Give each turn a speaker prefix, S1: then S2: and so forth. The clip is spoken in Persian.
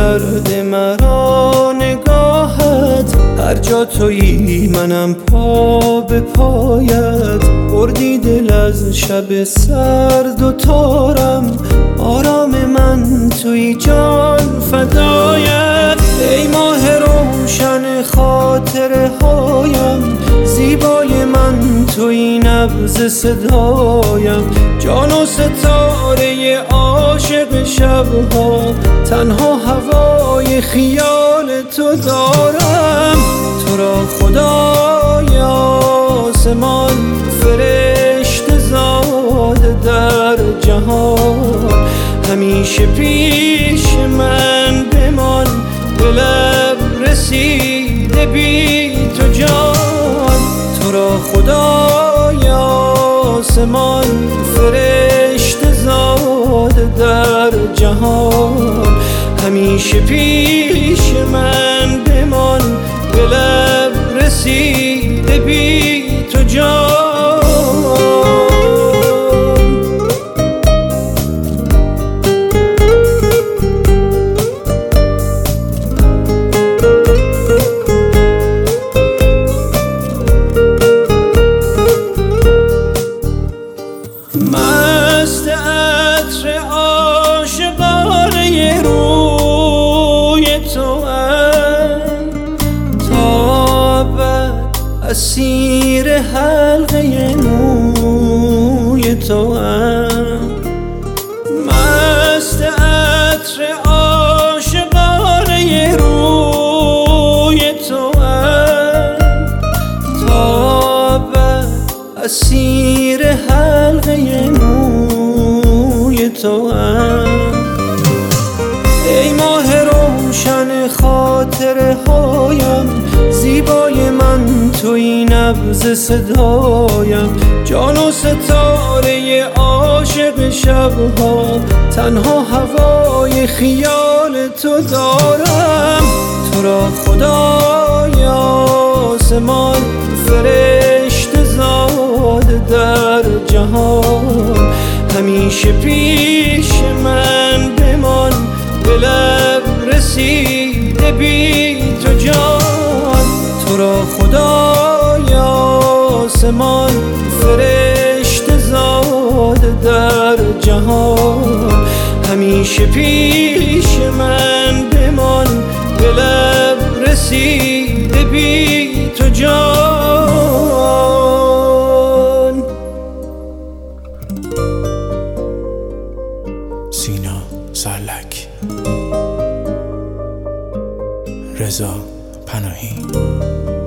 S1: کرده مرا نگاهت، هر جا تویی منم پا به پایت. بردی دل از شب سرد و تارم، آرام من توی جان فدایت. ای ماه روشن خاطره هایم، زیبای من توی نبض صدایم. جان و ستاره عاشق شبها، تنها هوای خیال تو دارم. تو را خدای آسمان فرشته زاده در جهان، همیشه پیش من بمان، به لب رسیده بی تو جان. تو را خدای آسمان فرشته زاده در جهان، همیشه پیش من بمان، به لب رسیده بی تو جان. مست عطر عاشقانه روی توام، تا ابد اسیر حلقه موی توام. مست عطر عاشقانه روی توام، تا ابد اسیر حلقه موی توام. ای ماه روشن خاطره هایم، زیبای من توی نبض صدایم. جان و ستاره عاشق شبها، تنها هوای خیال تو دارم. تو را خدای آسمان فرشته زاده در جهان، همیشه پیش من بمان، به لب رسیده بی تو جان. تو را خدای آسمان فرشته زاده در جهان، همیشه پیش من بمان، به لب رسیده بی تو جان.
S2: سینا سالک، رضا پناهی.